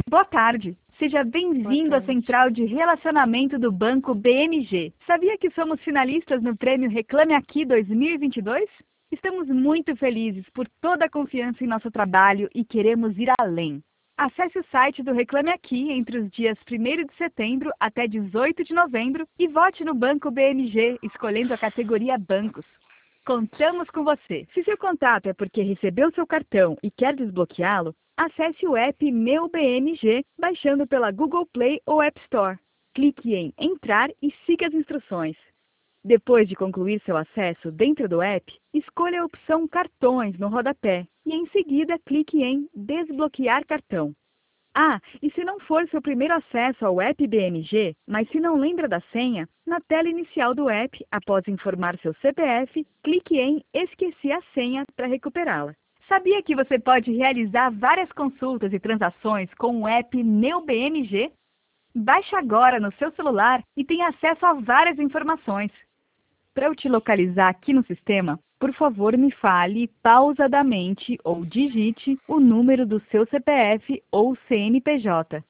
Boa tarde. Seja bem-vindo à Central de Relacionamento do Banco BMG. Sabia que somos finalistas no Prêmio Reclame Aqui 2022? Estamos muito felizes por toda a confiança em nosso trabalho e queremos ir além. Acesse o site do Reclame Aqui entre os dias 1º de setembro até 18 de novembro e vote no Banco BMG, escolhendo a categoria Bancos. Contamos com você. Se seu contato é porque recebeu seu cartão e quer desbloqueá-lo, acesse o app Meu BMG baixando pela Google Play ou App Store. Clique em Entrar e siga as instruções. Depois de concluir seu acesso dentro do app, escolha a opção Cartões no rodapé e em seguida clique em Desbloquear cartão. Ah, e se não for seu primeiro acesso ao app BMG, mas se não lembra da senha, na tela inicial do app, após informar seu CPF, clique em Esqueci a senha para recuperá-la. Sabia que você pode realizar várias consultas e transações com o app Meu BMG? Baixe agora no seu celular e tenha acesso a várias informações. Para eu te localizar aqui no sistema, por favor me fale pausadamente ou digite o número do seu CPF ou CNPJ.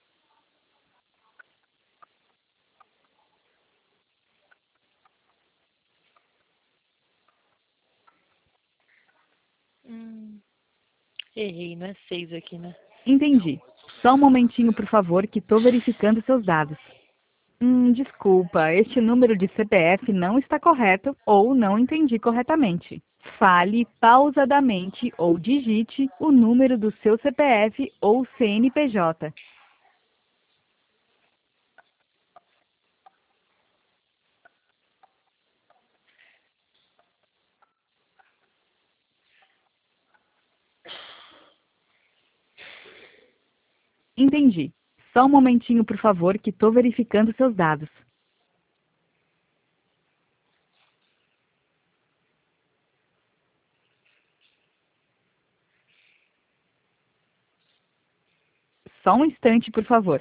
Errei, não é 6 aqui, né? Entendi. Só um momentinho, por favor, que estou verificando seus dados. Desculpa, este número de CPF não está correto ou não entendi corretamente. Fale pausadamente ou digite o número do seu CPF ou CNPJ. Entendi. Só um momentinho, por favor, que estou verificando seus dados. Só um instante, por favor.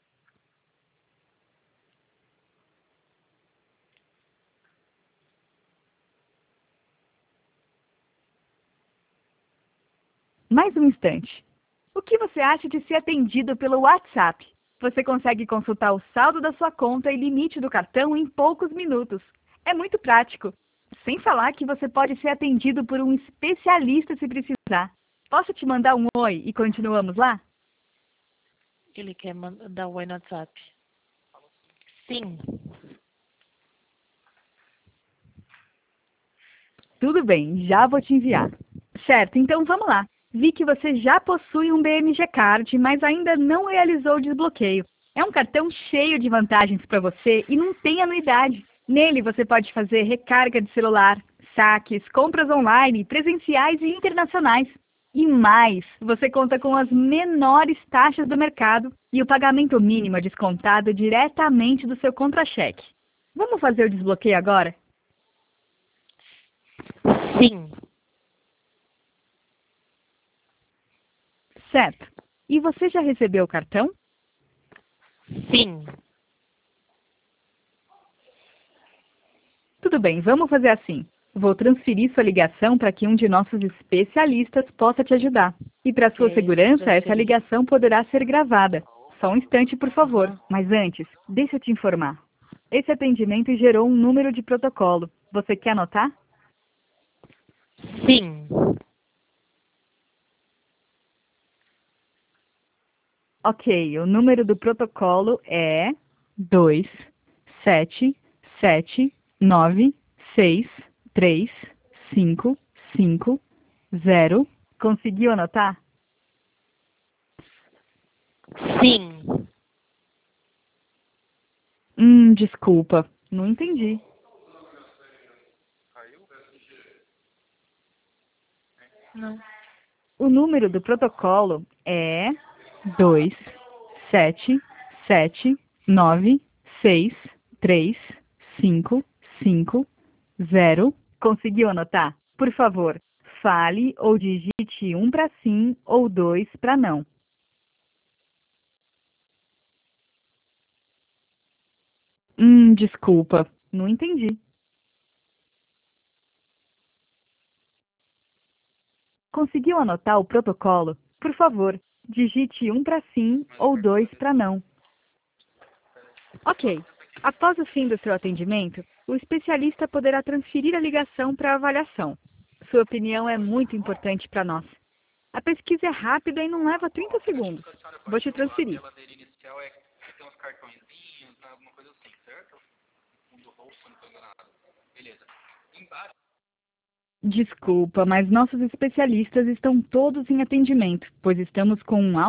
Mais um instante. O que você acha de ser atendido pelo WhatsApp? Você consegue consultar o saldo da sua conta e limite do cartão em poucos minutos. É muito prático. Sem falar que você pode ser atendido por um especialista se precisar. Posso te mandar um oi e continuamos lá? Ele quer dar o oi no WhatsApp. Sim. Tudo bem, já vou te enviar. Certo, então vamos lá. Vi que você já possui um BMG Card, mas ainda não realizou o desbloqueio. É um cartão cheio de vantagens para você e não tem anuidade. Nele você pode fazer recarga de celular, saques, compras online, presenciais e internacionais. E mais, você conta com as menores taxas do mercado e o pagamento mínimo é descontado diretamente do seu contra-cheque. Vamos fazer o desbloqueio agora? Sim. Certo. E você já recebeu o cartão? Sim. Tudo bem, vamos fazer assim. Vou transferir sua ligação para que um de nossos especialistas possa te ajudar. E para sua Ok, segurança, essa transferir. ligação poderá ser gravada. Só um instante, por favor. Aham. Mas antes, deixa eu te informar. Esse atendimento gerou um número de protocolo. Você quer anotar? Sim. Ok, o número do protocolo é 277963550. Conseguiu anotar? Sim. Desculpa, não entendi. Não. O número do protocolo é 277963550. Conseguiu anotar? Por favor, fale ou digite um para sim ou 2 para não. Desculpa, não entendi. Conseguiu anotar o protocolo? Por favor, Digite 1 para sim ou 2 para não. Ok. Após o fim do seu atendimento, o especialista poderá transferir a ligação para avaliação. Sua opinião é muito importante para nós. A pesquisa é rápida e não leva 30 segundos. Vou te transferir. Desculpa, mas nossos especialistas estão todos em atendimento, pois estamos com um